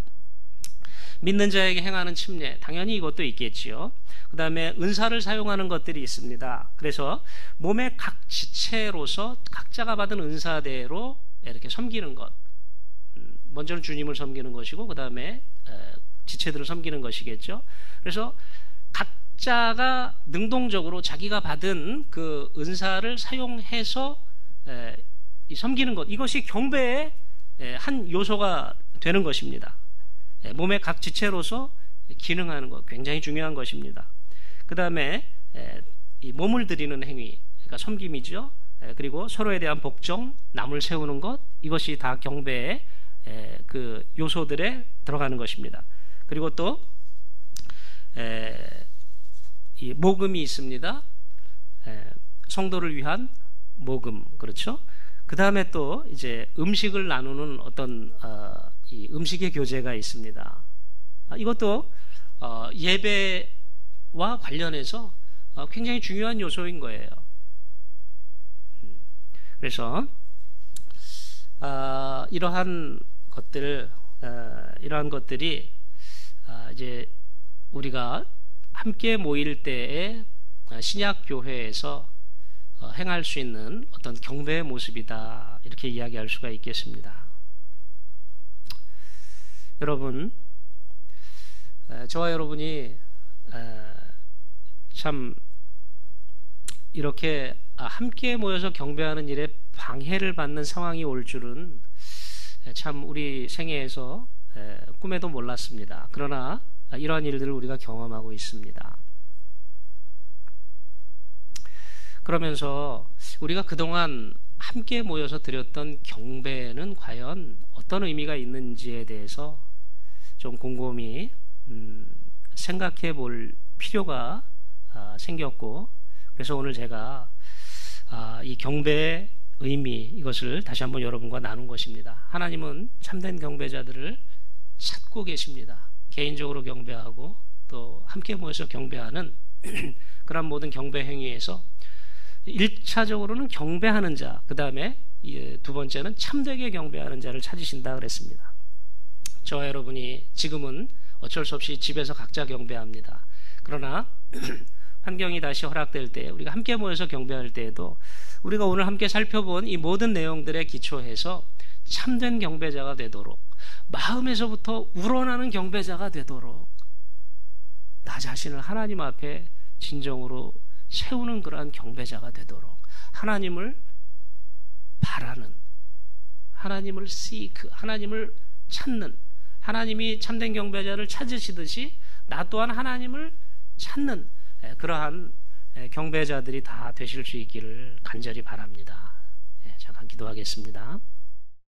믿는 자에게 행하는 침례, 당연히 이것도 있겠지요. 그 다음에 은사를 사용하는 것들이 있습니다. 그래서 몸의 각 지체로서 각자가 받은 은사대로 이렇게 섬기는 것, 먼저는 주님을 섬기는 것이고 그 다음에 지체들을 섬기는 것이겠죠. 그래서 각자가 능동적으로 자기가 받은 그 은사를 사용해서 섬기는 것, 이것이 경배의 한 요소가 되는 것입니다. 몸의 각 지체로서 기능하는 것, 굉장히 중요한 것입니다. 그 다음에 이 몸을 드리는 행위, 그러니까 섬김이죠. 그리고 서로에 대한 복종, 남을 세우는 것, 이것이 다 경배의 그 요소들에 들어가는 것입니다. 그리고 또 이 모금이 있습니다. 성도를 위한 모금, 그렇죠? 그 다음에 또 이제 음식을 나누는 어떤 어, 이 음식의 교제가 있습니다. 이것도 어, 예배와 관련해서 어, 굉장히 중요한 요소인 거예요. 그래서 어, 이러한 것들, 어, 이러한 것들이 어, 이제 우리가 함께 모일 때에 신약 교회에서 어, 행할 수 있는 어떤 경배의 모습이다, 이렇게 이야기할 수가 있겠습니다. 여러분, 에, 저와 여러분이 에, 참 이렇게 함께 모여서 경배하는 일에 방해를 받는 상황이 올 줄은 참 우리 생애에서 에, 꿈에도 몰랐습니다. 그러나 이러한 일들을 우리가 경험하고 있습니다. 그러면서 우리가 그동안 함께 모여서 드렸던 경배는 과연 어떤 의미가 있는지에 대해서 좀 곰곰이 음, 생각해 볼 필요가 아, 생겼고, 그래서 오늘 제가 아, 이 경배의 의미, 이것을 다시 한번 여러분과 나눈 것입니다. 하나님은 참된 경배자들을 찾고 계십니다. 개인적으로 경배하고 또 함께 모여서 경배하는 그런 모든 경배 행위에서 일 차적으로는 경배하는 자, 그 다음에 두 번째는 참되게 경배하는 자를 찾으신다 그랬습니다. 저와 여러분이 지금은 어쩔 수 없이 집에서 각자 경배합니다. 그러나 환경이 다시 허락될 때 우리가 함께 모여서 경배할 때에도 우리가 오늘 함께 살펴본 이 모든 내용들에 기초해서 참된 경배자가 되도록, 마음에서부터 우러나는 경배자가 되도록 나 자신을 하나님 앞에 진정으로 세우는 그러한 경배자가 되도록, 하나님을 바라는, 하나님을 seek, 하나님을 찾는, 하나님이 참된 경배자를 찾으시듯이 나 또한 하나님을 찾는 그러한 경배자들이 다 되실 수 있기를 간절히 바랍니다. 잠깐 기도하겠습니다.